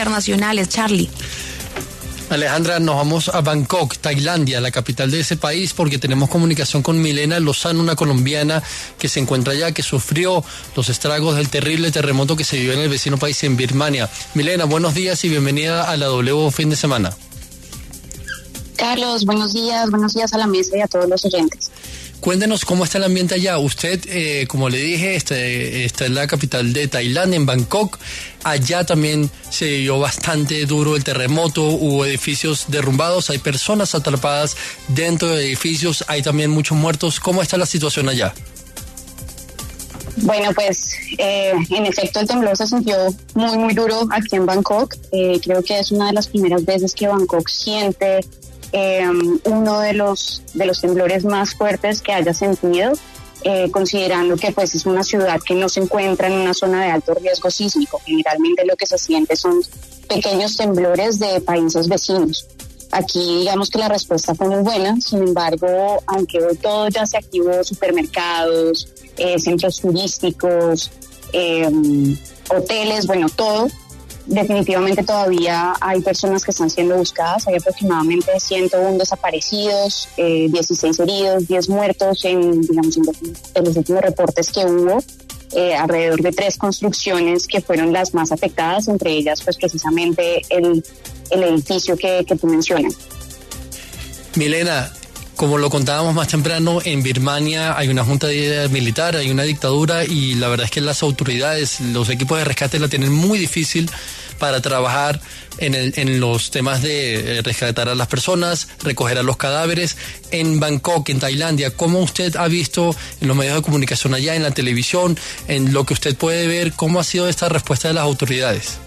internacionales. Charlie. Alejandra, nos vamos a Bangkok, Tailandia, la capital de ese país, porque tenemos comunicación con Milena Lozano, una colombiana que se encuentra allá, que sufrió los estragos del terrible terremoto que se vivió en el vecino país, en Birmania. Milena, buenos días y bienvenida a la W Fin de Semana. Carlos, buenos días a la mesa y a todos los oyentes. Cuéntenos cómo está el ambiente allá. Usted, como le dije, está en la capital de Tailandia, en Bangkok. Allá también se vivió bastante duro el terremoto, hubo edificios derrumbados, hay personas atrapadas dentro de edificios, hay también muchos muertos. ¿Cómo está la situación allá? Bueno, pues en efecto el temblor se sintió muy duro aquí en Bangkok. Creo que es una de las primeras veces que Bangkok siente uno de los temblores más fuertes que haya sentido, considerando que pues es una ciudad que no se encuentra en una zona de alto riesgo sísmico. Generalmente lo que se siente son pequeños temblores de países vecinos. Aquí digamos que la respuesta fue muy buena, sin embargo, aunque hoy todo ya se activó, supermercados, centros turísticos, hoteles, bueno, todo, definitivamente todavía hay personas que están siendo buscadas. Hay aproximadamente 101 desaparecidos, 16 heridos, 10 muertos en los últimos reportes que hubo. Alrededor de 3 construcciones que fueron las más afectadas, entre ellas pues precisamente el edificio que tú mencionas. Milena, como lo contábamos más temprano, en Birmania hay una junta militar, hay una dictadura y la verdad es que las autoridades, los equipos de rescate la tienen muy difícil para trabajar en los temas de rescatar a las personas, recoger a los cadáveres. En Bangkok, en Tailandia, ¿cómo usted ha visto en los medios de comunicación allá, en la televisión, en lo que usted puede ver, cómo ha sido esta respuesta de las autoridades?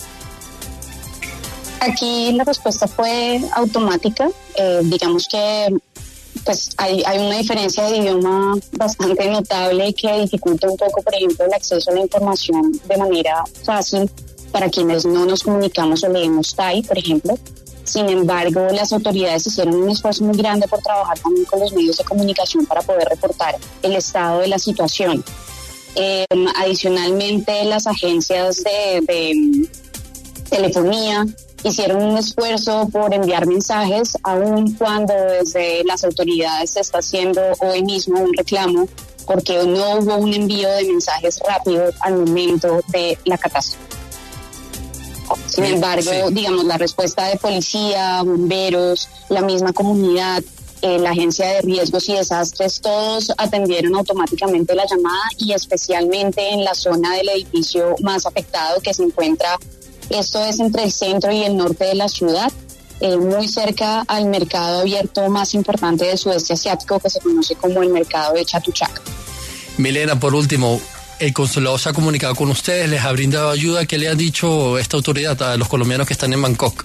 Aquí la respuesta fue automática. Digamos que pues hay una diferencia de idioma bastante notable que dificulta un poco, por ejemplo, el acceso a la información de manera fácil para quienes no nos comunicamos o leemos Thai, por ejemplo. Sin embargo, las autoridades hicieron un esfuerzo muy grande por trabajar también con los medios de comunicación para poder reportar el estado de la situación. Adicionalmente, las agencias de telefonía hicieron un esfuerzo por enviar mensajes, aun cuando desde las autoridades se está haciendo hoy mismo un reclamo porque no hubo un envío de mensajes rápido al momento de la catástrofe. Sin embargo, digamos, la respuesta de policía, bomberos, la misma comunidad, la agencia de riesgos y desastres, todos atendieron automáticamente la llamada y especialmente en la zona del edificio más afectado que se encuentra. Esto es entre el centro y el norte de la ciudad, muy cerca al mercado abierto más importante del sudeste asiático, que se conoce como el mercado de Chatuchak. Milena, por último, el consulado se ha comunicado con ustedes, les ha brindado ayuda. ¿Qué le ha dicho esta autoridad a los colombianos que están en Bangkok?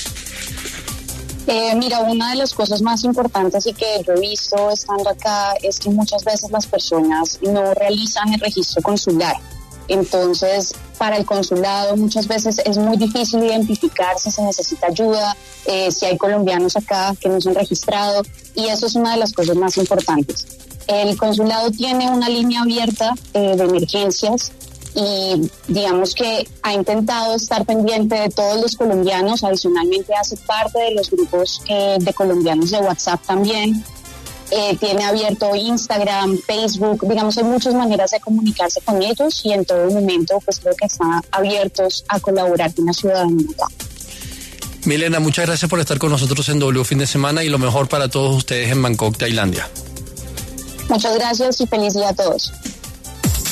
Mira, una de las cosas más importantes y que yo he visto estando acá es que muchas veces las personas no realizan el registro consular. Entonces, para el consulado muchas veces es muy difícil identificar si se necesita ayuda, si hay colombianos acá que no se han registrado, y eso es una de las cosas más importantes. El consulado tiene una línea abierta de emergencias y digamos que ha intentado estar pendiente de todos los colombianos. Adicionalmente hace parte de los grupos de colombianos de WhatsApp también. Tiene abierto Instagram, Facebook, digamos, hay muchas maneras de comunicarse con ellos y en todo momento pues creo que están abiertos a colaborar con la ciudadanía. Milena, muchas gracias por estar con nosotros en W Fin de Semana y lo mejor para todos ustedes en Bangkok, Tailandia. Muchas gracias y feliz día a todos.